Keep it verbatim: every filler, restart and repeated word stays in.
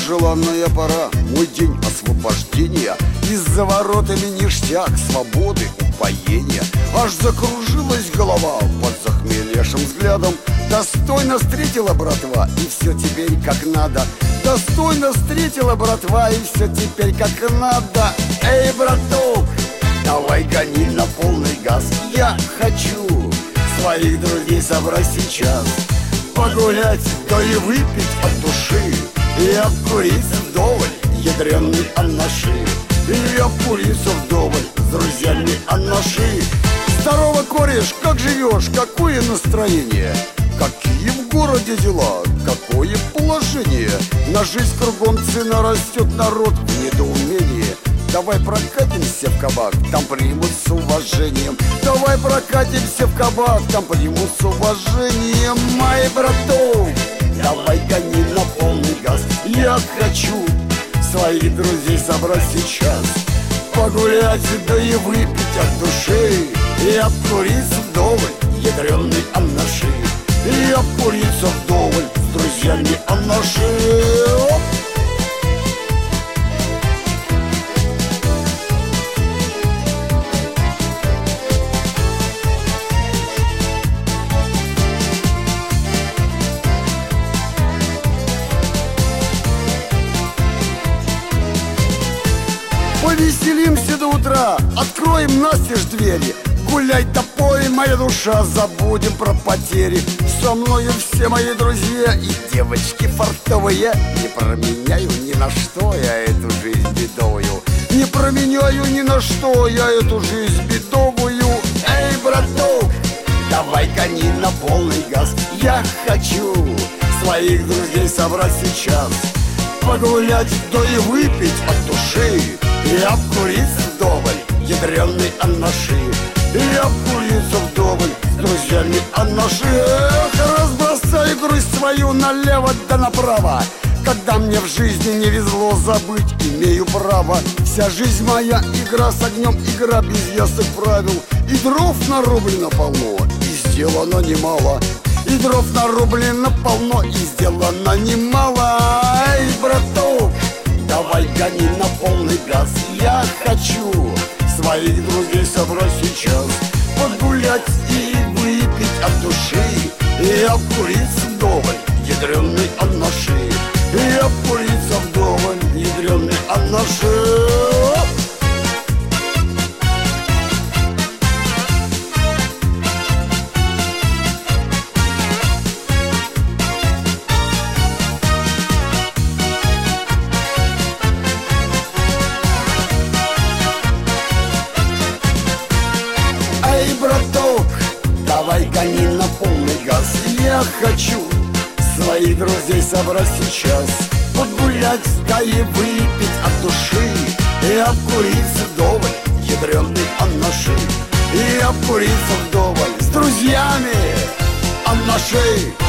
желанная пора, мой день освобождения. Из-за воротами ништяк, свободы, упоения. Аж закружилась голова под захмелевшим взглядом. Достойно встретила братва, и все теперь как надо. Достойно встретила братва, и все теперь как надо. Эй, браток, давай гони на полный газ. Я хочу своих друзей собрать сейчас, погулять, да и выпить от души, и обкуриться вдоволь ядреной анаши, и обкуриться вдоволь с друзьями анаши. Здорово, кореш, как живешь, какое настроение? Какие в городе дела, какое положение? На жизнь кругом цена растет, народ в недоумении. Давай прокатимся в кабак, там примут с уважением. Давай прокатимся в кабак, там примут с уважением. Мой браток, давай гони на полный газ. Я хочу своих друзей собрать сейчас, погулять, да и выпить от души, и обкуриться вдоволь ядреной анаши, и обкуриться вдоволь с друзьями анаши. Повеселимся до утра, откроем настежь двери. Гуляй да пой, моя душа, забудем про потери. Со мною все мои друзья и девочки фартовые. Не променяю ни на что я эту жизнь бедовую. Не променяю ни на что я эту жизнь бедовую. Эй, браток, давай гони на полный газ. Я хочу своих друзей собрать сейчас, погулять, да и выпить от души, и обкуриться вдоволь ядреной анаши, и обкуриться вдоволь с друзьями анаши. Эх, разбросай грусть свою налево да направо. Когда мне в жизни не везло забыть, имею право. Вся жизнь моя игра с огнем, игра без ясных правил. И дров нарублено полно, и сделано немало. И дров нарублено полно, и сделано немало. Эй, браток, давай гони на полный газ. Я хочу своих друзей собрать сейчас, погулять и выпить от души, и обкуриться вдоволь ядреной анаши, и обкуриться вдоволь ядреной анаши. Эй, браток, давай гони на полный газ. Я хочу своих друзей собрать сейчас, погулять, да и выпить от души, и обкуриться вдоволь ядреной анаши, и обкуриться вдоволь с друзьями анаши.